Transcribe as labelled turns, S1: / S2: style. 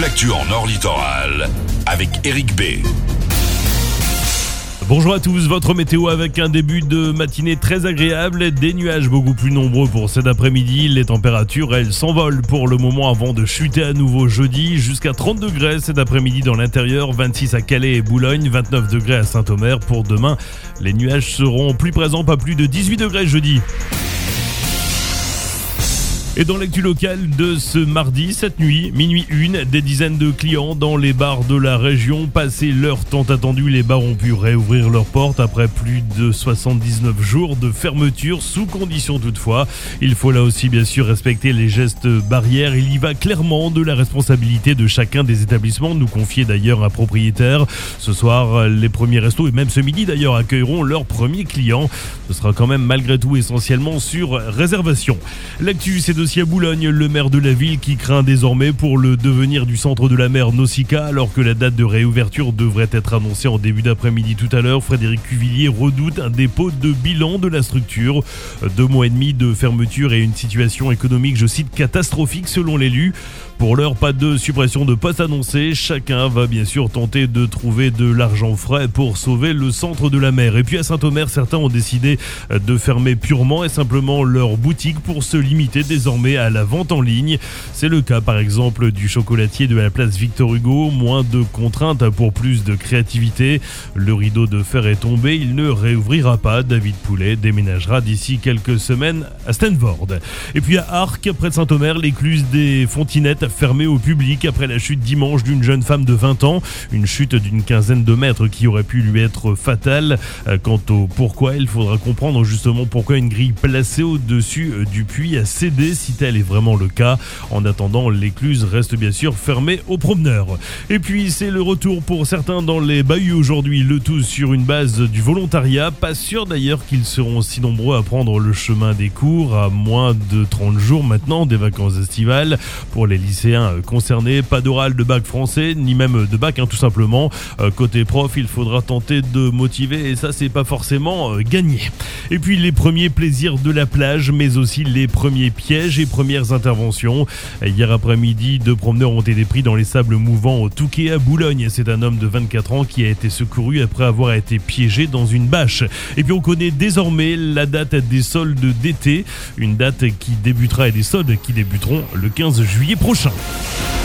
S1: l'actu en Nord Littoral avec Eric B.
S2: Bonjour à tous, votre météo avec un début de matinée très agréable, des nuages beaucoup plus nombreux pour cet après-midi. Les températures, elles s'envolent pour le moment avant de chuter à nouveau jeudi jusqu'à 30 degrés cet après-midi dans l'intérieur, 26 à Calais et Boulogne, 29 degrés à Saint-Omer. Pour demain, les nuages seront plus présents, pas plus de 18 degrés jeudi. Et dans l'actu locale de ce mardi, cette nuit, minuit 1, des dizaines de clients dans les bars de la région. Passé l'heure tant attendue, les bars ont pu réouvrir leurs portes après plus de 79 jours de fermeture, sous condition toutefois. Il faut là aussi bien sûr respecter les gestes barrières. Il y va clairement de la responsabilité de chacun des établissements, nous confiait d'ailleurs un propriétaire. Ce soir, les premiers restos et même ce midi d'ailleurs accueilleront leurs premiers clients. Ce sera quand même malgré tout essentiellement sur réservation. L'actu, c'est aussi à Boulogne, le maire de la ville qui craint désormais pour le devenir du centre de la mer Nausicaa, alors que la date de réouverture devrait être annoncée en début d'après-midi tout à l'heure. Frédéric Cuvillier redoute un dépôt de bilan de la structure. 2 mois et demi de fermeture et une situation économique, je cite, catastrophique selon l'élu. Pour l'heure, pas de suppression de postes annoncée. Chacun va bien sûr tenter de trouver de l'argent frais pour sauver le centre de la mer. Et puis à Saint-Omer, certains ont décidé de fermer purement et simplement leur boutique pour se limiter désormais à la vente en ligne. C'est le cas par exemple du chocolatier de la place Victor Hugo. Moins de contraintes pour plus de créativité. Le rideau de fer est tombé, il ne réouvrira pas. David Poulet déménagera d'ici quelques semaines à Stanford. Et puis à Arques, près de Saint-Omer, l'écluse des Fontinettes fermée au public après la chute dimanche d'une jeune femme de 20 ans. Une chute d'une quinzaine de mètres qui aurait pu lui être fatale. Quant au pourquoi, il faudra comprendre justement pourquoi une grille placée au-dessus du puits a cédé, si tel est vraiment le cas. En attendant, l'écluse reste bien sûr fermée aux promeneurs. Et puis c'est le retour pour certains dans les bahuts aujourd'hui, le tout sur une base du volontariat. Pas sûr d'ailleurs qu'ils seront si nombreux à prendre le chemin des cours à moins de 30 jours maintenant des vacances estivales. Pour les lycéens concernés, pas d'oral de bac français, ni même de bac tout simplement. Côté prof, il faudra tenter de motiver et ça c'est pas forcément gagné. Et puis les premiers plaisirs de la plage, mais aussi les premiers pièges et premières interventions. Hier après-midi, 2 promeneurs ont été pris dans les sables mouvants au Touquet à Boulogne. C'est un homme de 24 ans qui a été secouru après avoir été piégé dans une bâche. Et puis on connaît désormais la date des soldes d'été, une date qui débutera et des soldes qui débuteront le 15 juillet prochain.